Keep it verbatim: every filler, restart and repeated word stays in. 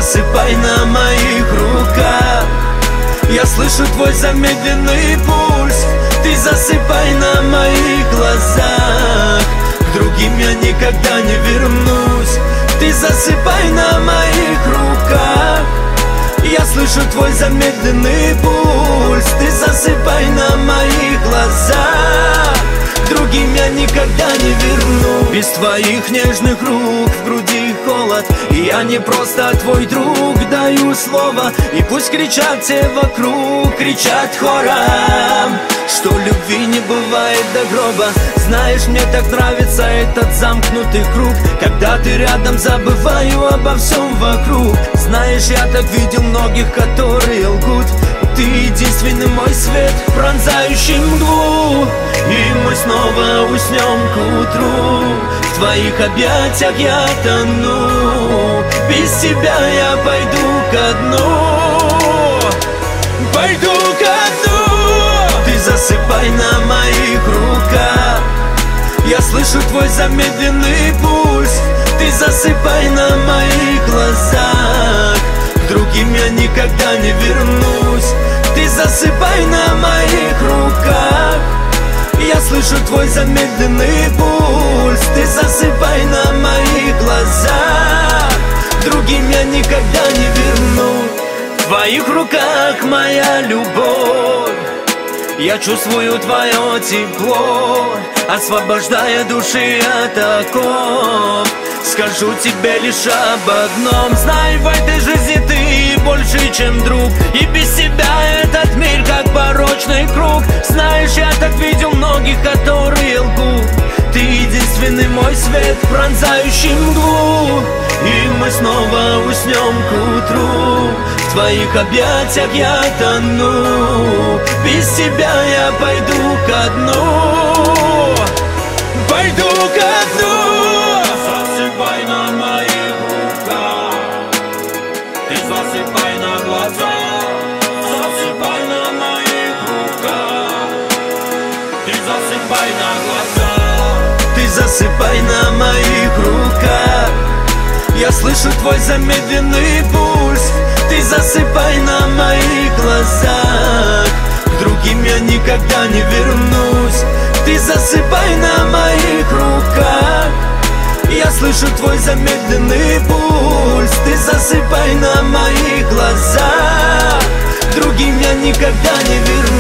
засыпай на моих руках. Я слышу твой замедленный пульс. Ты засыпай на моих глазах. К другим я никогда не вернусь. Ты засыпай на моих руках. Я слышу твой замедленный пульс. Ты засыпай на моих глазах. Другим я никогда не верну. Без твоих нежных рук в груди холод. И я не просто твой друг, даю слово. И пусть кричат все вокруг, кричат хором, что любви не бывает до гроба. Знаешь, мне так нравится этот замкнутый круг, когда ты рядом, забываю обо всем вокруг. Знаешь, я так видел многих, которые лгут. Ты единственный мой свет, пронзающий мглу. И мы снова уснем к утру. В твоих объятиях я тону. Без тебя я пойду ко дну. Пойду ко дну. Ты засыпай на моих руках. Я слышу твой замедленный пульс. Ты засыпай на моих глазах. К другим я никогда не вернусь. Ты засыпай на моих руках. Я слышу твой замедленный пульс. Ты засыпай на моих глазах. Другим я никогда не верну. В твоих руках моя любовь. Я чувствую твое тепло, освобождая души от оков. Скажу тебе лишь об одном: знай, в этой жизни ты больше, чем друг. И без тебя этот мир как порочный круг. Знаешь, я так видел многих, которые лгут. Ты единственный мой свет, пронзающий мглу. И мы снова уснем к утру. В твоих объятиях я тону. Без тебя я пойду ко дну. Пойду ко дну. Засыпай на моих руках. Ты засыпай на глаза. Засыпай на моих руках. Ты засыпай на глаза. Ты засыпай на моих руках. Я слышу твой замедленный пульс. Ты засыпай на моих глазах. К другим я никогда не вернусь. Ты засыпай на моих руках. Я слышу твой замедленный пульс. Ты засыпай на моих глазах. К другим я никогда не вернусь.